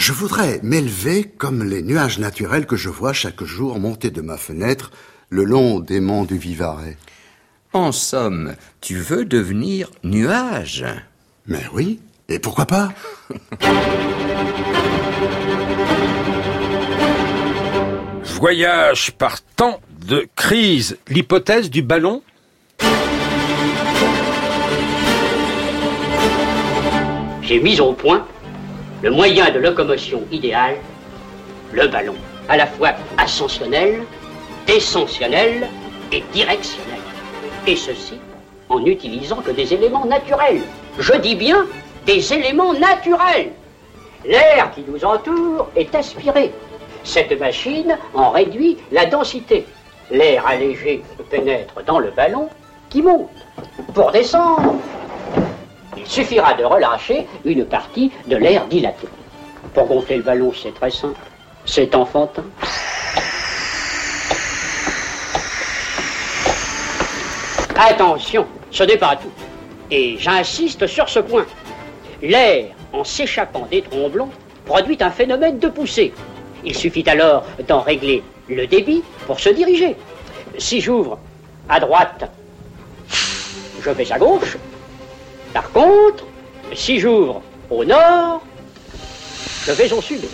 Je voudrais m'élever comme les nuages naturels que je vois chaque jour monter de ma fenêtre le long des monts du Vivarais. En somme, tu veux devenir nuage? Mais oui, et pourquoi pas? Voyage par temps de crise. L'hypothèse du ballon? J'ai mis au point le moyen de locomotion idéal, le ballon, à la fois ascensionnel, descensionnel et directionnel. Et ceci en n'utilisant que des éléments naturels. Je dis bien des éléments naturels. L'air qui nous entoure est aspiré. Cette machine en réduit la densité. L'air allégé pénètre dans le ballon qui monte. Pour descendre, il suffira de relâcher une partie de l'air dilaté. Pour gonfler le ballon, c'est très simple. C'est enfantin. Attention, ce n'est pas tout. Et j'insiste sur ce point. L'air, en s'échappant des tromblons, produit un phénomène de poussée. Il suffit alors d'en régler le débit pour se diriger. Si j'ouvre à droite, je vais à gauche. Par contre, si j'ouvre au nord, je vais au sud.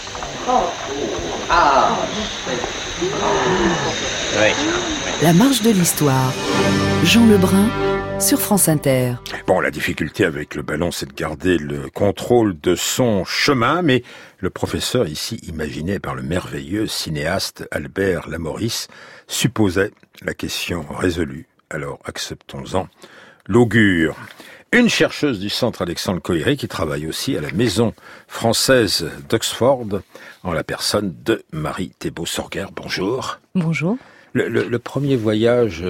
La marche de l'histoire. Jean Lebrun sur France Inter. Bon, la difficulté avec le ballon, c'est de garder le contrôle de son chemin, mais le professeur ici, imaginé par le merveilleux cinéaste Albert Lamoris, supposait la question résolue. Alors, acceptons-en l'augure. Une chercheuse du Centre Alexandre Coiré qui travaille aussi à la Maison française d'Oxford, en la personne de Marie Thébault-Sorguer. Bonjour. Bonjour. Le premier voyage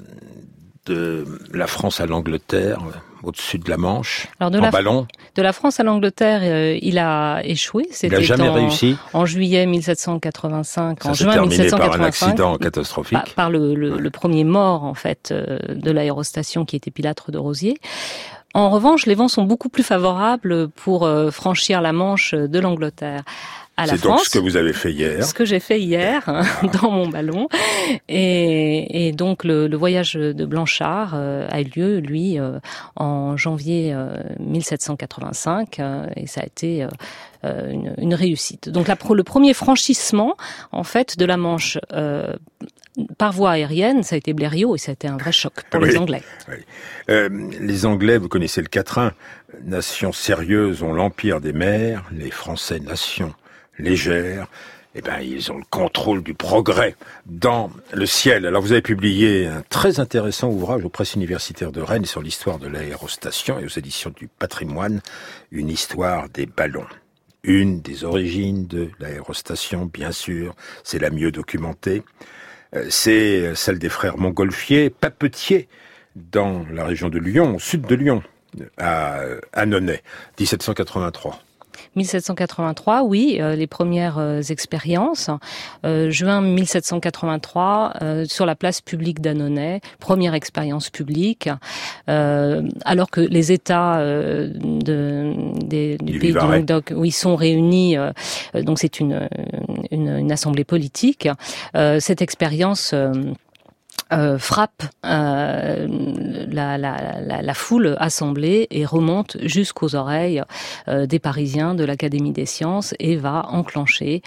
de la France à l'Angleterre, au-dessus de la Manche, ballon. De la France à l'Angleterre, il a échoué. Il n'a jamais réussi. En juillet 1785. Ça s'est terminé par un accident catastrophique. Par le premier mort, en fait, de l'aérostation qui était Pilâtre de Rosiers. En revanche, les vents sont beaucoup plus favorables pour franchir la Manche de l'Angleterre à la France. C'est donc ce que vous avez fait hier. Ce que j'ai fait hier dans mon ballon. Et donc le voyage de Blanchard a eu lieu, lui, en janvier 1785, et ça a été une réussite. Donc le premier franchissement, en fait, de la Manche par voie aérienne, ça a été Blériot, et ça a été un vrai choc pour les Anglais. Oui. Les Anglais, vous connaissez le quatrain, nation sérieuse ont l'empire des mers, les Français, nation légère, ils ont le contrôle du progrès dans le ciel. Alors vous avez publié un très intéressant ouvrage aux presses universitaires de Rennes sur l'histoire de l'aérostation et aux éditions du Patrimoine, une histoire des ballons. Une des origines de l'aérostation, bien sûr, c'est la mieux documentée. C'est celle des frères Montgolfier, papetiers, dans la région de Lyon, au sud de Lyon, à Annonay, 1783. 1783, oui, les premières expériences. Juin 1783, sur la place publique d'Annonay, première expérience publique, alors que les États du pays du Languedoc, où ils sont réunis, donc c'est une assemblée politique. Cette expérience frappe la foule assemblée et remonte jusqu'aux oreilles des Parisiens de l'Académie des sciences et va enclencher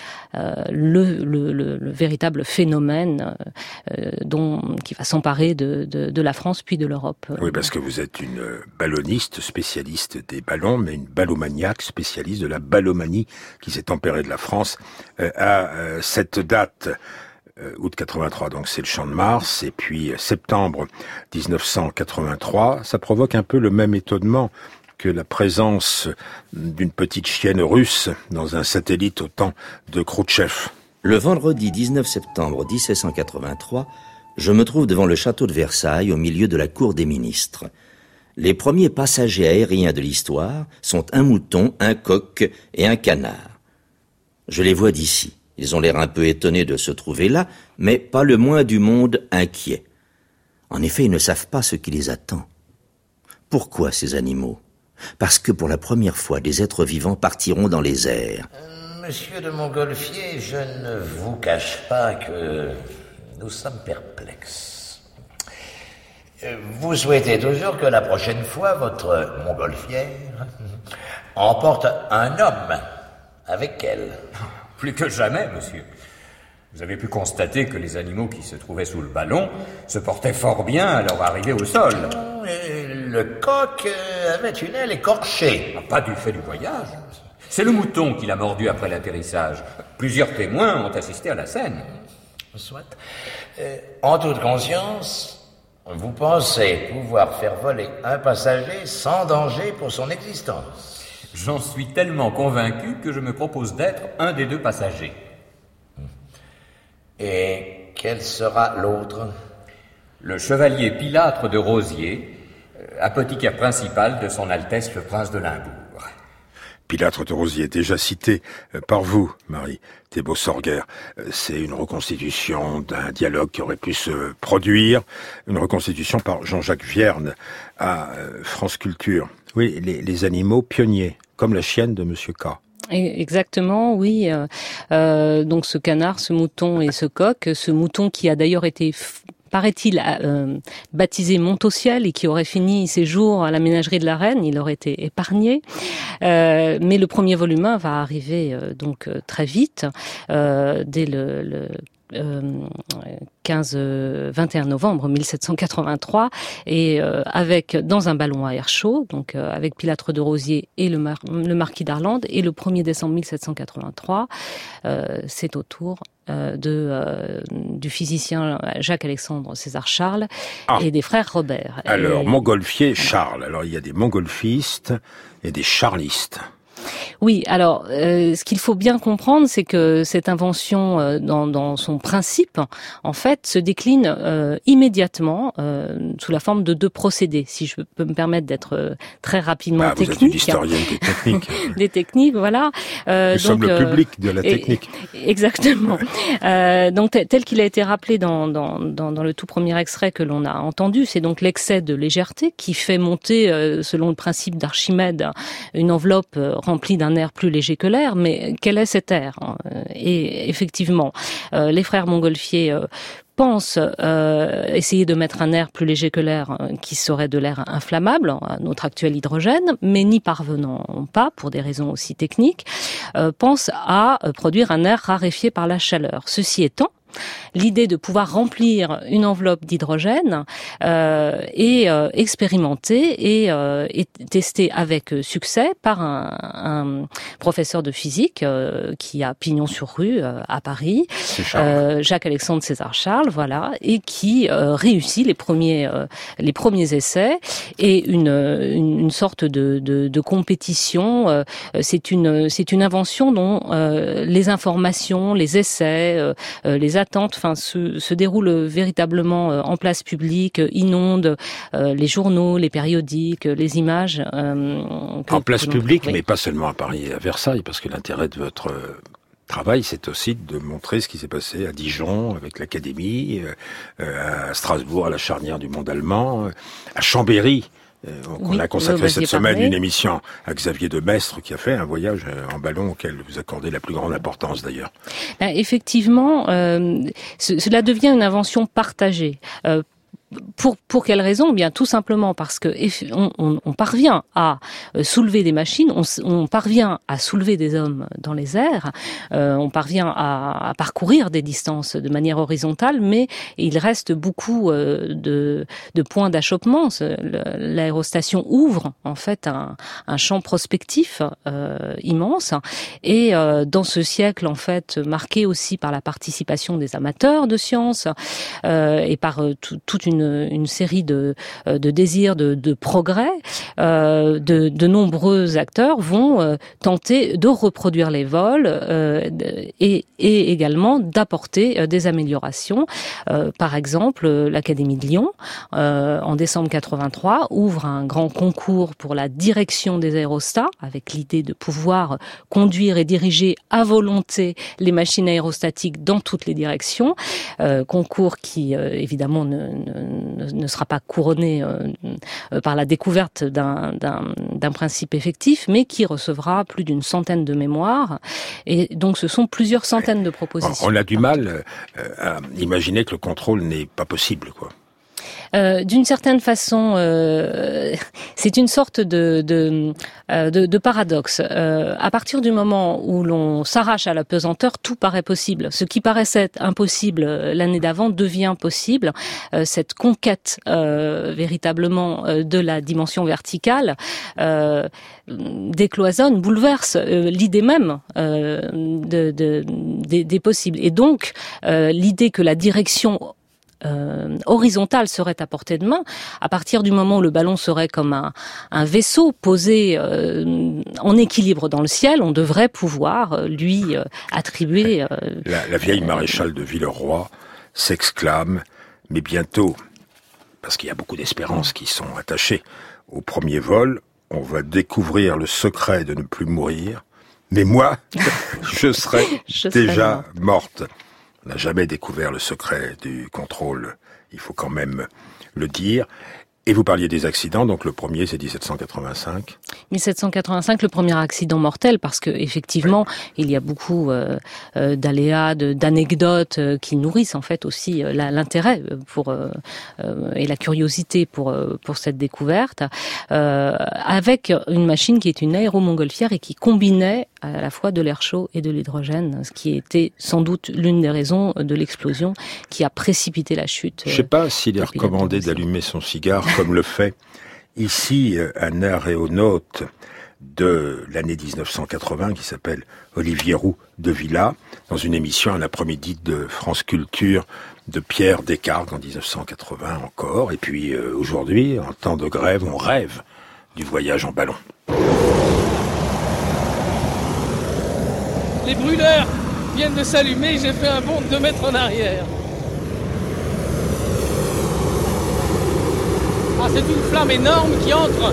le véritable phénomène qui va s'emparer de la France puis de l'Europe. Oui, parce que vous êtes une balloniste, spécialiste des ballons, mais une ballomaniaque, spécialiste de la ballomanie qui s'est emparée de la France à cette date. Août 83, donc c'est le Champ de Mars, et puis septembre 1983, ça provoque un peu le même étonnement que la présence d'une petite chienne russe dans un satellite au temps de Khrouchtchev. Le vendredi 19 septembre 1783, je me trouve devant le château de Versailles, au milieu de la cour des ministres. Les premiers passagers aériens de l'histoire sont un mouton, un coq et un canard. Je les vois d'ici. Ils ont l'air un peu étonnés de se trouver là, mais pas le moins du monde inquiets. En effet, ils ne savent pas ce qui les attend. Pourquoi ces animaux? parce que pour la première fois, des êtres vivants partiront dans les airs. Monsieur de Montgolfier, je ne vous cache pas que nous sommes perplexes. Vous souhaitez toujours que la prochaine fois, votre montgolfière emporte un homme avec elle. Plus que jamais, monsieur. Vous avez pu constater que les animaux qui se trouvaient sous le ballon se portaient fort bien à leur arrivée au sol. Le coq avait une aile écorchée. Pas du fait du voyage. C'est le mouton qui l'a mordu après l'atterrissage. Plusieurs témoins ont assisté à la scène. Soit. En toute conscience, vous pensez pouvoir faire voler un passager sans danger pour son existence? J'en suis tellement convaincu que je me propose d'être un des deux passagers. Et quel sera l'autre? Le chevalier Pilâtre de Rosiers, apothicaire principal de son Altesse le Prince de Limbourg. Pilâtre de Rosiers est déjà cité par vous, Marie Thébault-Sorguer. C'est une reconstitution d'un dialogue qui aurait pu se produire, une reconstitution par Jean-Jacques Vierne à France Culture. Oui, les animaux pionniers, comme la chienne de Monsieur K. Exactement, oui. Donc ce canard, ce mouton et ce coq, ce mouton qui a d'ailleurs été paraît-il, baptisé Montauciel et qui aurait fini ses jours à la ménagerie de la Reine, il aurait été épargné. Mais le premier volume 1 va arriver donc très vite, dès le 21 novembre 1783, et avec dans un ballon à air chaud, donc avec Pilâtre de Rosiers et le marquis d'Arlande, et le 1er décembre 1783, c'est au tour du physicien Jacques-Alexandre César Charles et des frères Robert. Alors, Montgolfier, Charles. Alors, il y a des montgolfistes et des charlistes. Oui, alors ce qu'il faut bien comprendre, c'est que cette invention, dans son principe, en fait, se décline immédiatement sous la forme de deux procédés. Si je peux me permettre d'être très rapidement technique. Vous êtes une historienne des techniques. Des techniques, voilà. Nous sommes le public de la technique. Exactement. Donc tel qu'il a été rappelé dans le tout premier extrait que l'on a entendu, c'est donc l'excès de légèreté qui fait monter, selon le principe d'Archimède, une enveloppe rempli d'un air plus léger que l'air, mais quel est cet air? Et effectivement, les frères Montgolfier pensent essayer de mettre un air plus léger que l'air, qui serait de l'air inflammable, notre actuel hydrogène, mais n'y parvenant pas, pour des raisons aussi techniques, pensent à produire un air raréfié par la chaleur. Ceci étant, l'idée de pouvoir remplir une enveloppe d'hydrogène est expérimentée et testée avec succès par un professeur de physique qui a pignon sur rue à Paris, Jacques-Alexandre César Charles, voilà, et qui réussit les premiers essais, et une sorte de compétition. C'est une invention dont les informations, les essais, les attentes, enfin, se déroule véritablement en place publique, inonde les journaux, les périodiques, les images. En place publique, oui. Mais pas seulement à Paris et à Versailles, parce que l'intérêt de votre travail, c'est aussi de montrer ce qui s'est passé à Dijon, avec l'Académie, à Strasbourg, à la charnière du monde allemand, à Chambéry. On a consacré cette semaine une émission à Xavier de Maistre, qui a fait un voyage en ballon auquel vous accordez la plus grande importance d'ailleurs. Effectivement, cela devient une invention partagée. Pour quelle raison? Bien, tout simplement parce que on parvient à soulever des machines, on parvient à soulever des hommes dans les airs, on parvient à parcourir des distances de manière horizontale, mais il reste beaucoup de points d'achoppement. L'aérostation ouvre en fait un champ prospectif immense, et dans ce siècle en fait marqué aussi par la participation des amateurs de sciences et par toute une série de désirs de progrès, de nombreux acteurs vont tenter de reproduire les vols et également d'apporter des améliorations. Par exemple, l'Académie de Lyon, en décembre 83, ouvre un grand concours pour la direction des aérostats, avec l'idée de pouvoir conduire et diriger à volonté les machines aérostatiques dans toutes les directions. Concours qui, évidemment, ne sera pas couronné par la découverte d'un principe effectif, mais qui recevra plus d'une centaine de mémoires. Et donc ce sont plusieurs centaines de propositions. On a du mal à imaginer que le contrôle n'est pas possible, quoi. D'une certaine façon, c'est une sorte de paradoxe. À partir du moment où l'on s'arrache à la pesanteur, tout paraît possible. Ce qui paraissait impossible l'année d'avant devient possible. Cette conquête véritablement de la dimension verticale décloisonne, bouleverse l'idée même des possibles. Et donc, l'idée que la direction horizontale serait à portée de main, à partir du moment où le ballon serait comme un vaisseau posé en équilibre dans le ciel, on devrait pouvoir lui attribuer... La vieille maréchale de Villeroy s'exclame, mais bientôt, parce qu'il y a beaucoup d'espérances qui sont attachées au premier vol, on va découvrir le secret de ne plus mourir, mais moi, je serai déjà morte. On n'a jamais découvert le secret du contrôle, il faut quand même le dire. Et vous parliez des accidents, donc le premier c'est 1785. 1785, le premier accident mortel, parce que effectivement, il y a beaucoup d'aléas, d'anecdotes qui nourrissent en fait aussi l'intérêt et la curiosité pour cette découverte, avec une machine qui est une aéromontgolfière et qui combinait à la fois de l'air chaud et de l'hydrogène, ce qui était sans doute l'une des raisons de l'explosion qui a précipité la chute. Je ne sais pas s'il est recommandé d'allumer son cigare comme le fait ici un aéronaute de l'année 1980 qui s'appelle Olivier Roux de Villa, dans une émission à l'après-midi de France Culture de Pierre Descartes en 1980 encore. Et puis aujourd'hui, en temps de grève, on rêve du voyage en ballon. Les brûleurs viennent de s'allumer, j'ai fait un bond de 2 mètres en arrière. Ah, c'est une flamme énorme qui entre.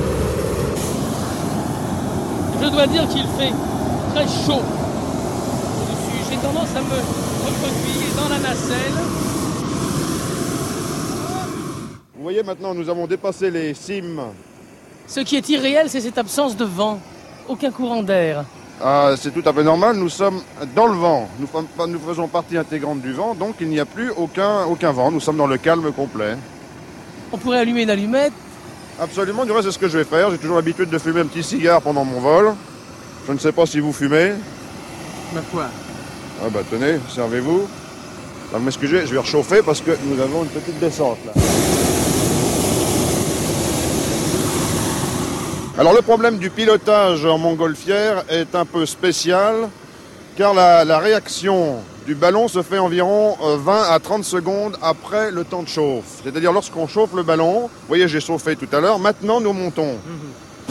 Je dois dire qu'il fait très chaud au-dessus. J'ai tendance à me reproduire dans la nacelle. Vous voyez, maintenant, nous avons dépassé les cimes. Ce qui est irréel, c'est cette absence de vent. Aucun courant d'air. Ah, c'est tout à fait normal, nous sommes dans le vent. Nous faisons partie intégrante du vent, donc il n'y a plus aucun vent. Nous sommes dans le calme complet. On pourrait allumer une allumette? Absolument, du reste, c'est ce que je vais faire. J'ai toujours l'habitude de fumer un petit cigare pendant mon vol. Je ne sais pas si vous fumez. Ma foi. Ah bah tenez, servez-vous. Alors, m'excusez, je vais rechauffer parce que nous avons une petite descente là. Alors le problème du pilotage en montgolfière est un peu spécial car la réaction du ballon se fait environ 20 à 30 secondes après le temps de chauffe. C'est-à-dire lorsqu'on chauffe le ballon, vous voyez j'ai chauffé tout à l'heure, maintenant nous montons. Nous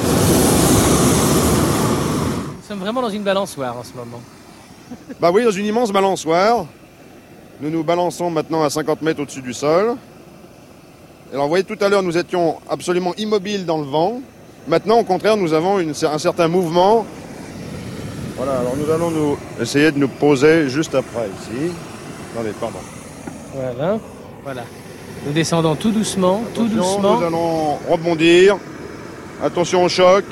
sommes vraiment dans une balançoire en ce moment. Bah oui, dans une immense balançoire. Nous nous balançons maintenant à 50 mètres au-dessus du sol. Alors vous voyez tout à l'heure nous étions absolument immobiles dans le vent. Maintenant, au contraire, nous avons un certain mouvement. Voilà, alors nous allons essayer de nous poser juste après, ici. Attendez, pardon. Voilà. Nous descendons tout doucement, tout doucement. Nous allons rebondir. Attention au choc.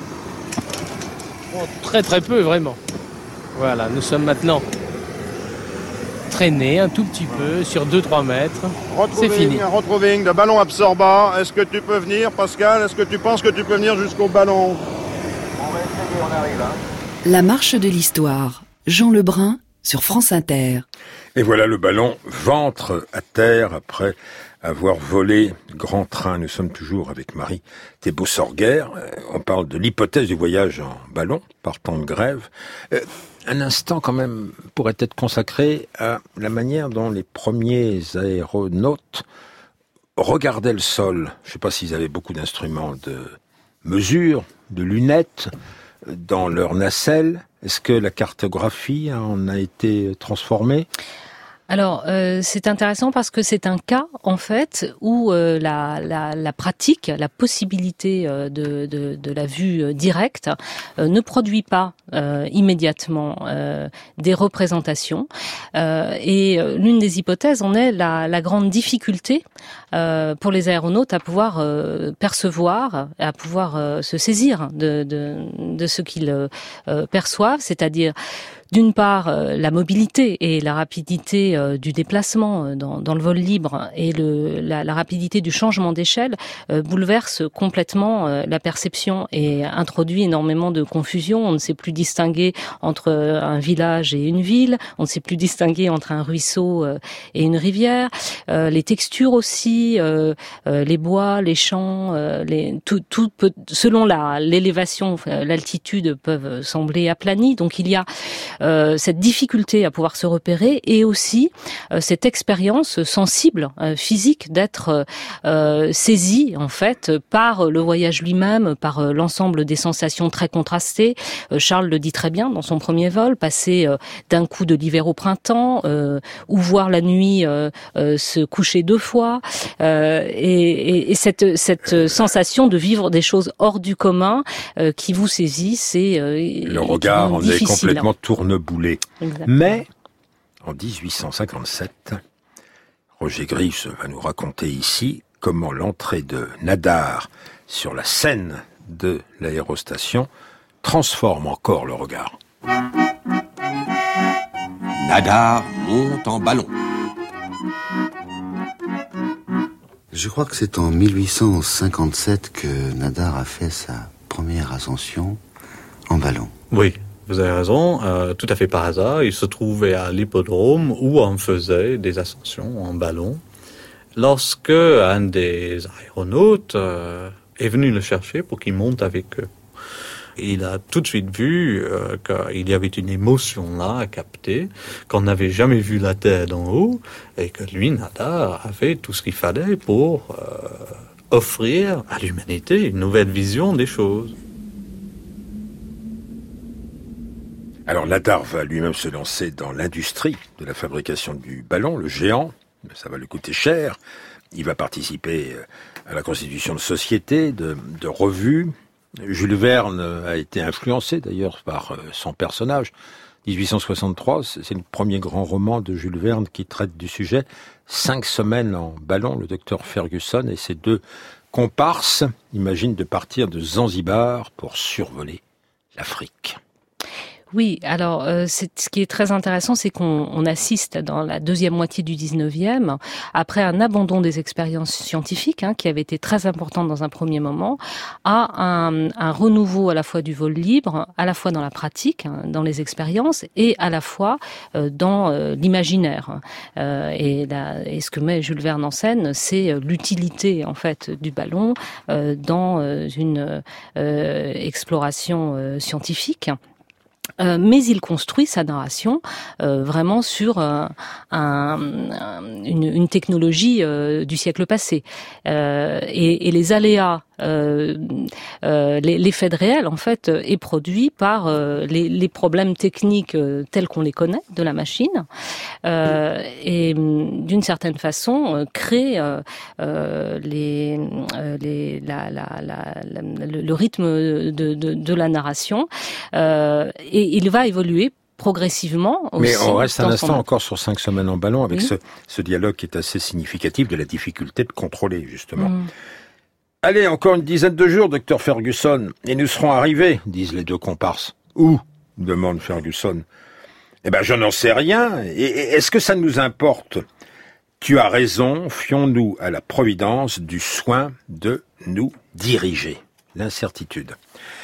Oh, très très peu, vraiment. Voilà, nous sommes maintenant traînés un tout petit peu sur 2-3 mètres. C'est fini. Un retroving de ballon absorbant. Est-ce que tu peux venir, Pascal? Est-ce que tu penses que tu peux venir jusqu'au ballon? On va essayer, on arrive, hein. La marche de l'histoire. Jean Lebrun sur France Inter. Et voilà le ballon, ventre à terre, après avoir volé grand train. Nous sommes toujours avec Marie Thébault-Sorguer. On parle de l'hypothèse du voyage en ballon, partant de grève. Un instant quand même pourrait être consacré à la manière dont les premiers aéronautes regardaient le sol. Je ne sais pas s'ils avaient beaucoup d'instruments de mesure, de lunettes dans leur nacelle. Est-ce que la cartographie en a été transformée ? Alors, c'est intéressant parce que c'est un cas, en fait, où la pratique, la possibilité de la vue directe ne produit pas immédiatement des représentations. Et l'une des hypothèses en est la grande difficulté pour les aéronautes à pouvoir percevoir, à pouvoir se saisir de ce qu'ils perçoivent, c'est-à-dire d'une part, la mobilité et la rapidité du déplacement dans le vol libre et la rapidité du changement d'échelle bouleverse complètement la perception et introduit énormément de confusion. On ne sait plus distinguer entre un village et une ville, on ne sait plus distinguer entre un ruisseau et une rivière. Les textures aussi, les bois, les champs, tout peut, selon l'élévation, l'altitude, peuvent sembler aplanis. Donc il y a cette difficulté à pouvoir se repérer et aussi cette expérience sensible, physique, d'être saisie en fait par le voyage lui-même, par l'ensemble des sensations très contrastées. Charles le dit très bien dans son premier vol, passer d'un coup de l'hiver au printemps, ou voir la nuit se coucher 2 fois, et cette sensation de vivre des choses hors du commun qui vous saisit, c'est le regard en est complètement tourneboulé. Exactement. Mais en 1857, Roger Grives va nous raconter ici comment l'entrée de Nadar sur la scène de l'aérostation transforme encore le regard. Nadar monte en ballon. Je crois que c'est en 1857 que Nadar a fait sa première ascension en ballon. Oui, vous avez raison, tout à fait par hasard. Il se trouvait à l'hippodrome où on faisait des ascensions en ballon. Lorsque un des aéronautes est venu le chercher pour qu'il monte avec eux. Il a tout de suite vu qu'il y avait une émotion là à capter, qu'on n'avait jamais vu la Terre d'en haut, et que lui, Nadar, avait tout ce qu'il fallait pour offrir à l'humanité une nouvelle vision des choses. Alors Nadar va lui-même se lancer dans l'industrie de la fabrication du ballon, le géant. Ça va lui coûter cher. Il va participer à la constitution de sociétés, de revues. Jules Verne a été influencé d'ailleurs par son personnage. 1863, c'est le premier grand roman de Jules Verne qui traite du sujet. 5 semaines en ballon, le docteur Ferguson et ses 2 comparses imaginent de partir de Zanzibar pour survoler l'Afrique. Oui, alors ce qui est très intéressant, c'est qu'on assiste dans la deuxième moitié du 19e, après un abandon des expériences scientifiques, qui avait été très important dans un premier moment, à un renouveau à la fois du vol libre, à la fois dans la pratique, dans les expériences, et à la fois dans l'imaginaire. Et ce que met Jules Verne en scène, c'est l'utilité en fait du ballon dans une exploration scientifique. Mais il construit sa narration vraiment sur une technologie du siècle passé. Et les aléas, l'effet de réel, en fait, est produit par les problèmes techniques tels qu'on les connaît de la machine, et d'une certaine façon crée le rythme de la narration, et il va évoluer progressivement aussi. Mais on reste un instant encore sur 5 semaines en ballon avec ce dialogue qui est assez significatif de la difficulté de contrôler, justement. Allez, encore une dizaine de jours, docteur Ferguson, et nous serons arrivés, disent les 2 comparses. Où? Demande Ferguson. Eh ben, je n'en sais rien. Et est-ce que ça nous importe? Tu as raison, fions-nous à la providence du soin de nous diriger. L'incertitude.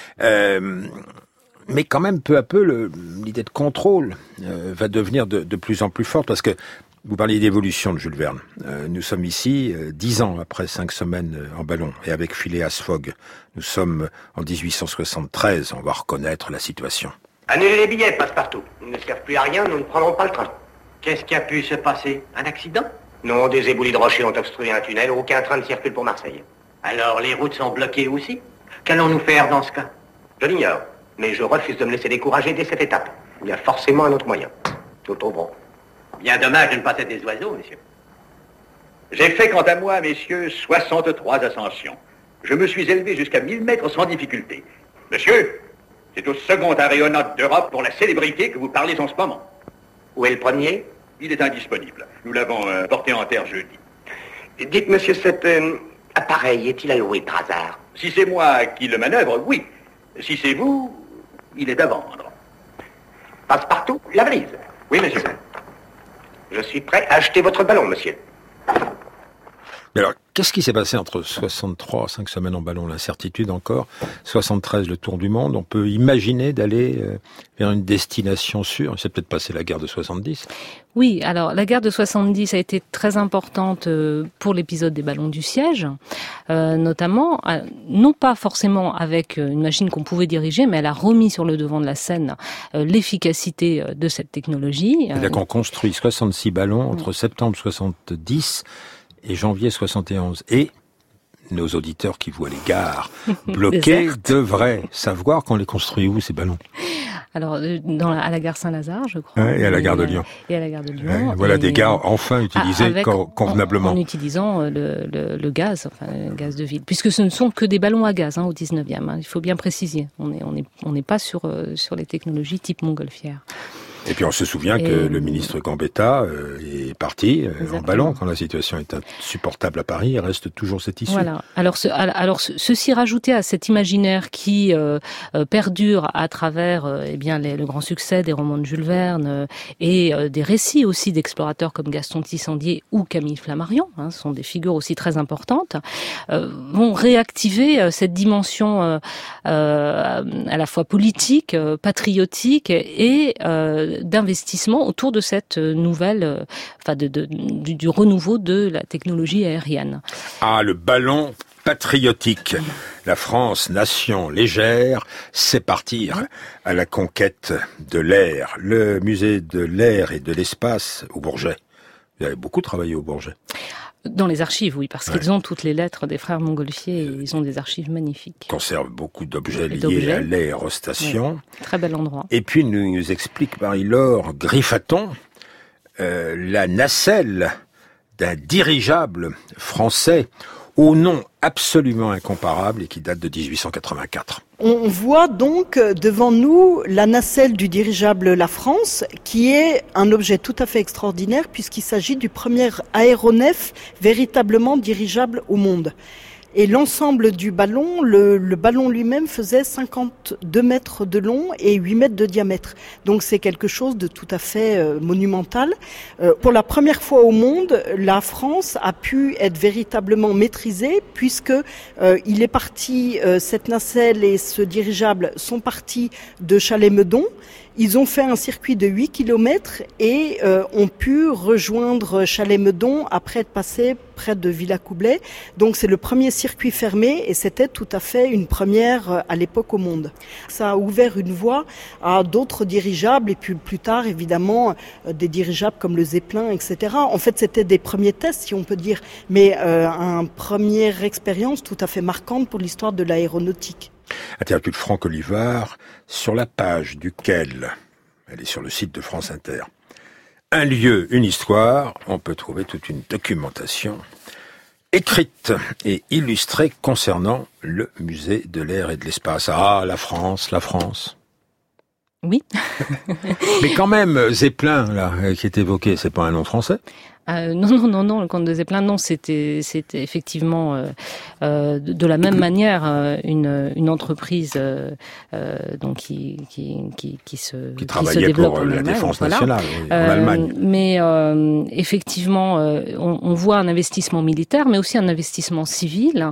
Mais quand même, peu à peu, l'idée de contrôle va devenir de plus en plus forte, parce que vous parliez d'évolution de Jules Verne. Nous sommes ici 10 ans après 5 semaines en ballon, et avec Phileas Fogg. Nous sommes en 1873, on va reconnaître la situation. Annulez les billets, Passepartout. Ils ne servent plus à rien, nous ne prendrons pas le train. Qu'est-ce qui a pu se passer? Un accident? Non, des éboulis de rochers ont obstrué un tunnel, aucun train ne circule pour Marseille. Alors les routes sont bloquées aussi? Qu'allons-nous faire dans ce cas? Je l'ignore, mais je refuse de me laisser décourager dès cette étape. Il y a forcément un autre moyen. Nous le trouverons. Bien dommage de ne pas être des oiseaux, monsieur. J'ai fait, quant à moi, messieurs, 63 ascensions. Je me suis élevé jusqu'à 1000 mètres sans difficulté. Monsieur, c'est au second aéronaute d'Europe pour la célébrité que vous parlez en ce moment. Où est le premier? Il est indisponible. Nous l'avons porté en terre jeudi. Dites, monsieur, cet appareil est-il à louer par hasard? Si c'est moi qui le manœuvre, oui. Si c'est vous, il est à vendre. Passe-partout, la valise. Oui, monsieur. Je suis prêt à acheter votre ballon, monsieur. Mais alors, qu'est-ce qui s'est passé entre 63, 5 semaines en ballon, l'incertitude encore, 73, le tour du monde? On peut imaginer d'aller vers une destination sûre. C'est peut-être passé la guerre de 70. Oui, alors la guerre de 70 a été très importante pour l'épisode des ballons du siège, notamment, non pas forcément avec une machine qu'on pouvait diriger, mais elle a remis sur le devant de la scène l'efficacité de cette technologie. C'est-à-dire qu'on construit 66 ballons entre septembre 70 et janvier 71. Et nos auditeurs qui voient les gares bloquées devraient savoir qu'on les construit où, ces ballons? Alors, à la gare Saint-Lazare, je crois. Ouais, et à la gare de Lyon. Et à la gare de Lyon. Voilà des gares enfin utilisées convenablement. En utilisant le gaz, enfin, le gaz de ville. Puisque ce ne sont que des ballons à gaz au 19e. Il faut bien préciser. On n'est pas sur les technologies type montgolfière. Et puis on se souvient que le ministre Gambetta est parti en ballon quand la situation est insupportable à Paris. Il reste toujours cette issue. Voilà. Alors ceci rajouté à cet imaginaire qui perdure à travers le grand succès des romans de Jules Verne et des récits aussi d'explorateurs comme Gaston Tissandier ou Camille Flammarion, ce sont des figures aussi très importantes, vont réactiver cette dimension à la fois politique, patriotique et d'investissement autour de cette nouvelle, du renouveau de la technologie aérienne. Ah, le ballon patriotique. La France, nation légère, sait partir à la conquête de l'air. Le musée de l'air et de l'espace au Bourget. Vous avez beaucoup travaillé au Bourget. Dans les archives, oui, parce qu'ils ont toutes les lettres des frères Montgolfier et ils ont des archives magnifiques. Ils conservent beaucoup d'objets liés à l'aérostation. Oui. Très bel endroit. Et puis nous explique Marie-Laure Griffaton la nacelle d'un dirigeable français au nom absolument incomparable et qui date de 1884. On voit donc devant nous la nacelle du dirigeable La France, qui est un objet tout à fait extraordinaire puisqu'il s'agit du premier aéronef véritablement dirigeable au monde. Et l'ensemble du ballon, le ballon lui-même faisait 52 mètres de long et 8 mètres de diamètre. Donc c'est quelque chose de tout à fait monumental. Pour la première fois au monde, la France a pu être véritablement maîtrisée puisque il est parti, cette nacelle et ce dirigeable sont partis de Chalais-Meudon. Ils ont fait un circuit de 8 km et ont pu rejoindre Chalais-Meudon après être passés près de Villacoublay. Donc c'est le premier circuit fermé et c'était tout à fait une première à l'époque au monde. Ça a ouvert une voie à d'autres dirigeables et puis plus tard évidemment des dirigeables comme le Zeppelin, etc. En fait c'était des premiers tests si on peut dire, mais une première expérience tout à fait marquante pour l'histoire de l'aéronautique. Interview de Franck Olivard sur la page duquel, elle est sur le site de France Inter. Un lieu, une histoire, on peut trouver toute une documentation écrite et illustrée concernant le musée de l'air et de l'espace. Ah, la France, la France. Oui. Mais quand même, Zeppelin, là, qui est évoqué, c'est pas un nom français? Non, le comte de Zeppelin, non, c'était effectivement de la même manière une entreprise donc qui se développe pour la défense nationale en Allemagne. Mais effectivement, on voit un investissement militaire, mais aussi un investissement civil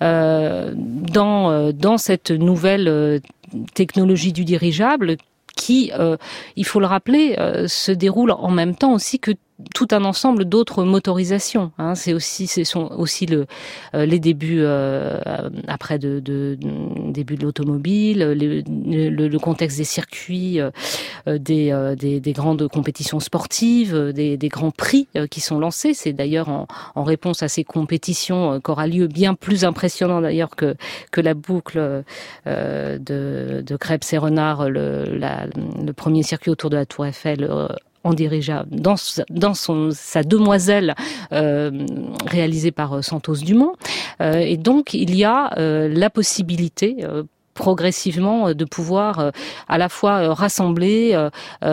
dans cette nouvelle technologie du dirigeable qui, il faut le rappeler, se déroule en même temps aussi que tout un ensemble d'autres motorisations. Ce sont aussi les débuts après début de l'automobile, le contexte des circuits, des grandes compétitions sportives, des grands prix qui sont lancés. C'est d'ailleurs en réponse à ces compétitions qu'aura lieu bien plus impressionnant d'ailleurs que la boucle de Krebs et Renard, le premier circuit autour de la Tour Eiffel en dirigeable dans sa demoiselle réalisée par Santos Dumont. Et donc, il y a la possibilité progressivement de pouvoir à la fois rassembler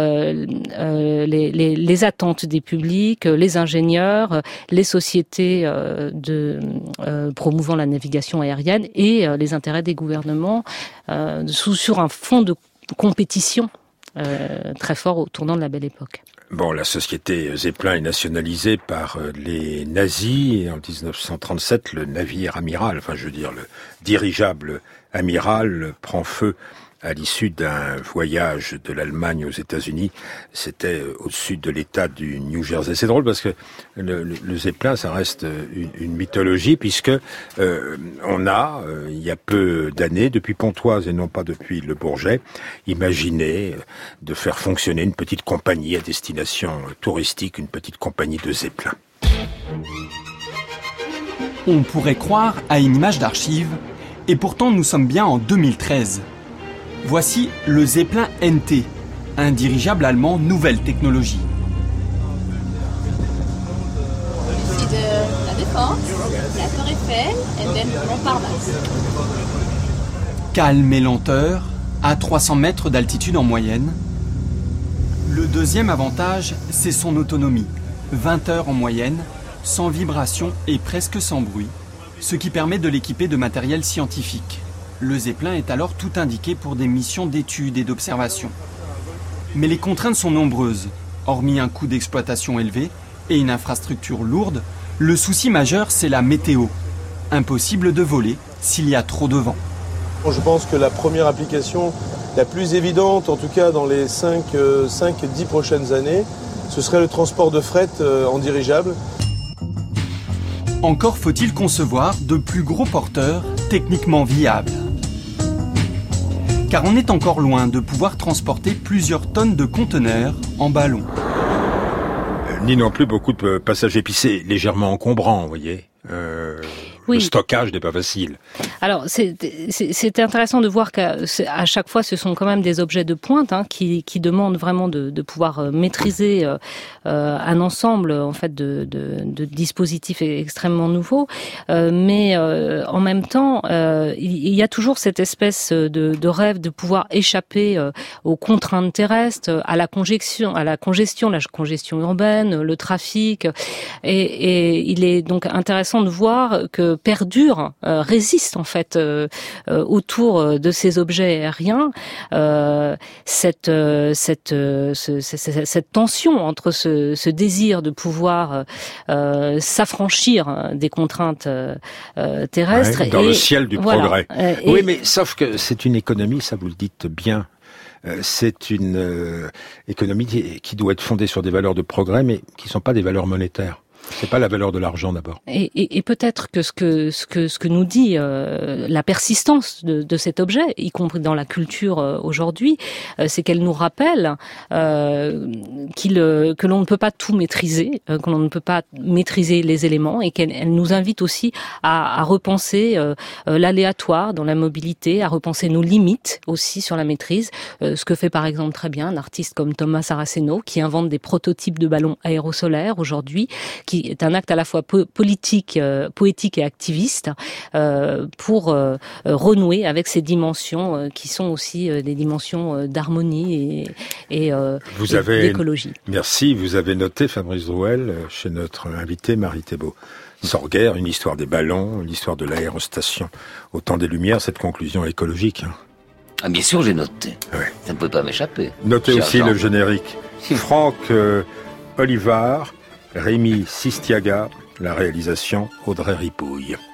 les attentes des publics, les ingénieurs, les sociétés promouvant la navigation aérienne et les intérêts des gouvernements sur un fond de compétition très fort au tournant de la Belle Époque. Bon, la société Zeppelin est nationalisée par les nazis et en 1937, le navire amiral, le dirigeable amiral prend feu à l'issue d'un voyage de l'Allemagne aux États-Unis. C'était au-dessus de l'État du New Jersey. C'est drôle parce que le Zeppelin, ça reste une mythologie puisque on a, il y a peu d'années, depuis Pontoise et non pas depuis Le Bourget, imaginé de faire fonctionner une petite compagnie à destination touristique, une petite compagnie de Zeppelin. On pourrait croire à une image d'archive, et pourtant nous sommes bien en 2013. Voici le Zeppelin NT, un dirigeable allemand nouvelle technologie. Ici de la Défense, la Tour Eiffel et même Montparnasse. Calme et lenteur, à 300 mètres d'altitude en moyenne. Le deuxième avantage, c'est son autonomie. 20 heures en moyenne, sans vibration et presque sans bruit, ce qui permet de l'équiper de matériel scientifique. Le Zeppelin est alors tout indiqué pour des missions d'études et d'observation. Mais les contraintes sont nombreuses. Hormis un coût d'exploitation élevé et une infrastructure lourde, le souci majeur, c'est la météo. Impossible de voler s'il y a trop de vent. Je pense que la première application, la plus évidente, en tout cas dans les 5-10 prochaines années, ce serait le transport de fret en dirigeable. Encore faut-il concevoir de plus gros porteurs techniquement viables. Car on est encore loin de pouvoir transporter plusieurs tonnes de conteneurs en ballon. Ni non plus beaucoup de passagers. Puis c'est légèrement encombrant, vous voyez. Oui. Le stockage n'est pas facile. Alors, c'est intéressant de voir qu'à chaque fois, ce sont quand même des objets de pointe qui demandent vraiment de pouvoir maîtriser un ensemble en fait de dispositifs extrêmement nouveaux. Mais en même temps, il y a toujours cette espèce de rêve de pouvoir échapper aux contraintes terrestres, à la congestion urbaine, le trafic. Et il est donc intéressant de voir que perdure, résiste en fait autour de ces objets aériens cette tension entre ce désir de pouvoir s'affranchir des contraintes terrestres dans le ciel du progrès. Oui, mais sauf que c'est une économie, ça vous le dites bien. C'est une économie qui doit être fondée sur des valeurs de progrès, mais qui ne sont pas des valeurs monétaires. C'est pas la valeur de l'argent d'abord. Et peut-être que ce que nous dit la persistance de cet objet, y compris dans la culture aujourd'hui, c'est qu'elle nous rappelle que l'on ne peut pas tout maîtriser, que l'on ne peut pas maîtriser les éléments, et qu'elle nous invite aussi à repenser l'aléatoire dans la mobilité, à repenser nos limites aussi sur la maîtrise, ce que fait par exemple très bien un artiste comme Thomas Saraceno, qui invente des prototypes de ballons aérosolaires aujourd'hui, qui est un acte à la fois politique, poétique et activiste pour renouer avec ces dimensions qui sont aussi des dimensions d'harmonie et d'écologie. Merci, vous avez noté, Fabrice Drouel, chez notre invité Marie Thébault. Sorguer, une histoire des ballons, une histoire de l'aérostation. Au temps des Lumières, cette conclusion écologique. Ah, bien sûr, j'ai noté. Ouais. Ça ne peut pas m'échapper. Notez aussi le générique. Franck Olivard, Rémi Sistiaga, la réalisation Audrey Ripouille.